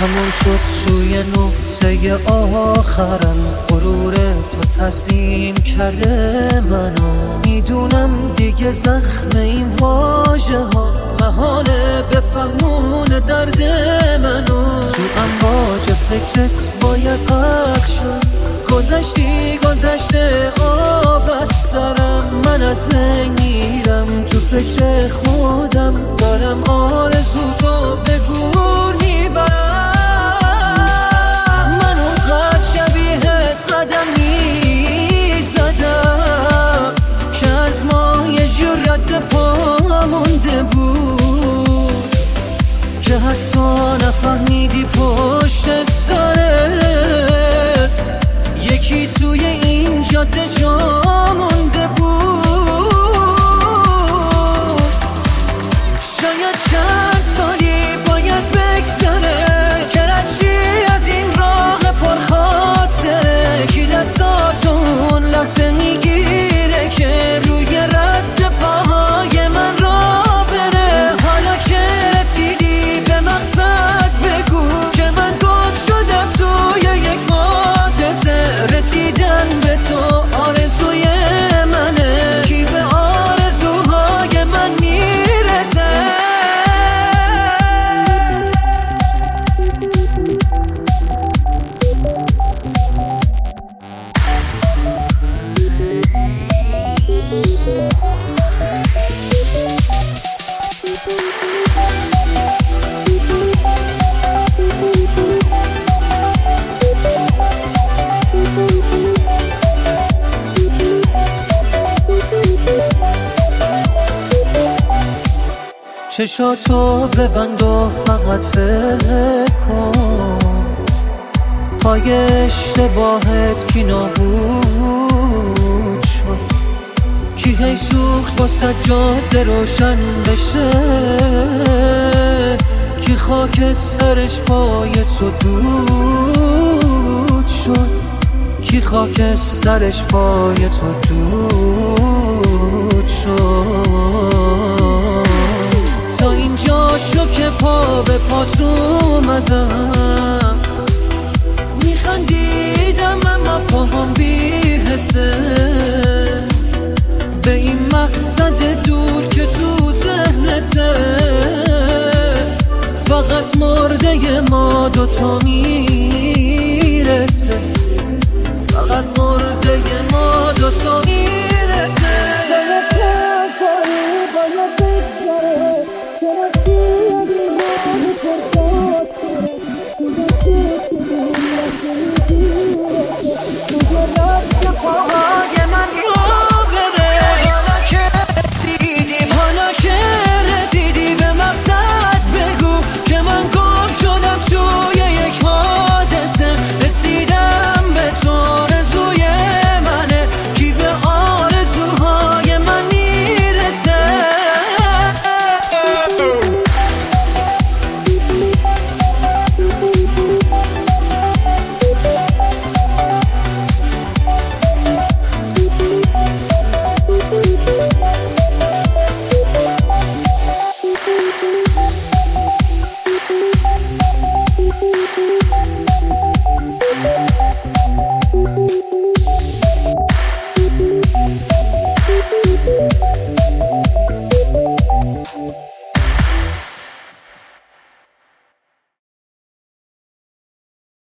تموم شد توی نقطه آخرم، غرور تو تسلیم کرده منو. میدونم دیگه زخم این واژه ها محاله بفهمون درد منو. تو امواج فکرت باید غرق شد، گذشته آب از سرم. من از بین میرم تو فکر خودم، دارم آرزو تو به گور میبرم. من اونقدر شبیهت قدم میزدم که از ما یه جور رد پا مونده بود، که حتی نفهمیدی پشت سرت یکی توی این جاده جا مونده بود. شاید چند سالی باید بگذره که رشی از این راه پرخاطره، کی دستاتون لحظه میگیره که روی رد پاهای من را بره. حالا که رسیدی به مقصد بگو که من گم شدم توی یک حادثه. رسیدن به تو آرزوی منه، کی به آرزوهای من میرسه. چشاتو ببند و فقط فکر کن، پای اشتباهت کی نابود شد، کی هی سوخت واسه جاده روشن بشه، کی خاک سرش پای تو دود شد، کی خاک سرش پای تو دود شد. تا اینجا شو که پا به پات اومدم، میخندیدم اما پاهم بی‌حسه به این مقصد دور که تو ذهنته. فقط مرده ما دوتا میرسه،